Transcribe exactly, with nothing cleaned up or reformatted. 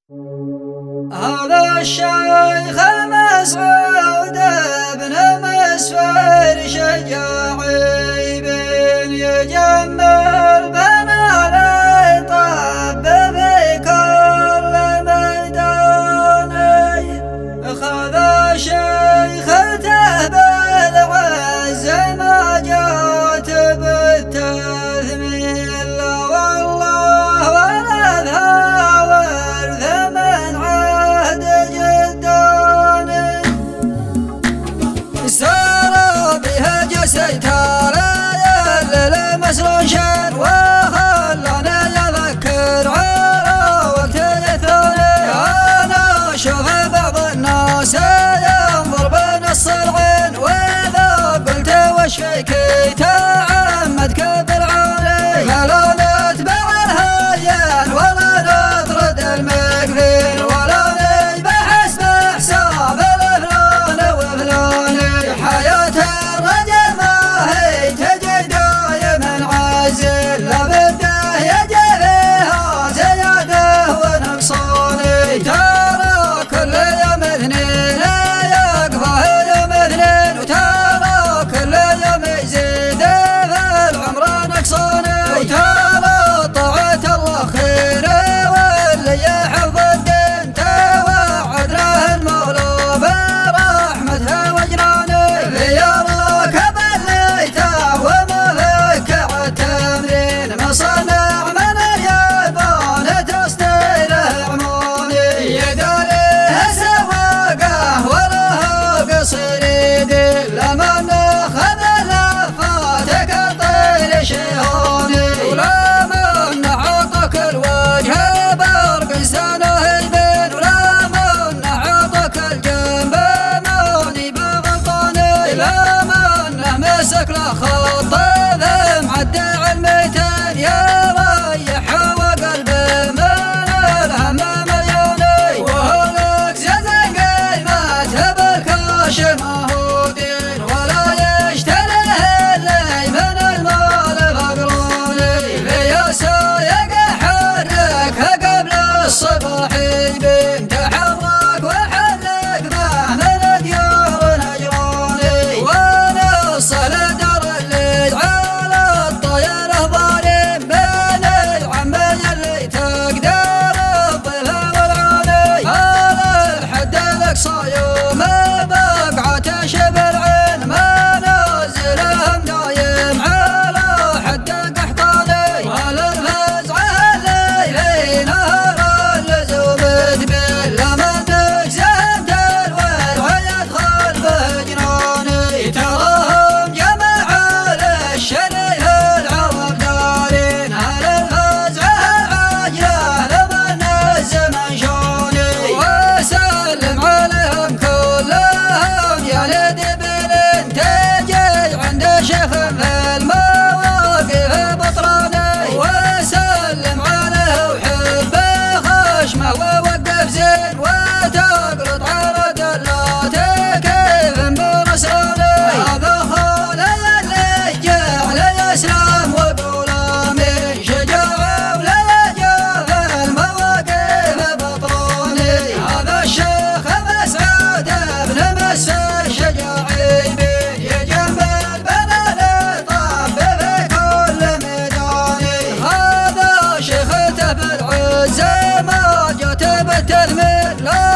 هذا الشيخ مسعود بن مسفر شجاعي بن يجمل بنا ليطب في كل ميدان خذ شيخته بالعز ما جات بالتثمين لا والله ولدها ورث من عهد جداني سار بها جسيت ليل مسرشا وخلاني يذكر على وقت الثاني انا اشوف بعض الناس ينظر بنص العين واذا قلت وش فيك تعمدك بالعالي فلا نتبع الهيان ولا نطرد المقذين ولا نجبح حسب حساب الفلان وفلان حياة الرجل ما هي تجي دايما عازل لابده يجي فيها زياده ونقصان ترى كل يوم اثنين يقفى يوم اثنين وترى كل يوم يزيد في العمر نقصان وترى طاعة الله خير واللي يحفظ الدين توعد له المولى برحمته وجنانه ليراك بليته وما فيك عالتمرين مصنع من اليابان تستيله عموني يداره سواقه وله قصر يدي لمن اخذ لفاتك الطير شيهوني ولمن عطك الوجه برق سنه البين ولمن عطك الجنب ماني بغلطاني لمن مسك له خط معدع الميتين يريح وقلبه من الهم مليوني وهلك زين قيمته بالكاش ما هو دين ولا يشتريه اللي من المال فقروني ليسايق حرك قبل الصباح يبين تحرك وحرك ذا من ديار نجراني ونصل در الليل على الطير ظالم بين العمل اللي تقدر الظلها والعاني على الحد الاقصى يوم بقعة شبل عين منازلهم دايم على حد قحطاني وعلى الفزعة الليل نهار اللزوم تبين لمن تقسمت الورع يدخل بجناني تراهم جماعة للشريف العرب دارين هل الفزعة العاجلة لمن الزمن شوني وسلم عليهم كلهم يا لدبل تجي عند شيخ في المواقف بطراني وسلم عليه وحبه خشمه ووقف زين وتقلط على دلاته كيف بنصراني هذا خالي اللي جعل يسلم وقوله من شجاعه ولا يجاف المواقف بطراني هذا الشيخ مسعود بن مسفر شجاعي بن يجمل بنا ليطب في كل ميدان هذا شيخته بالعز ما جات بالتثمين لا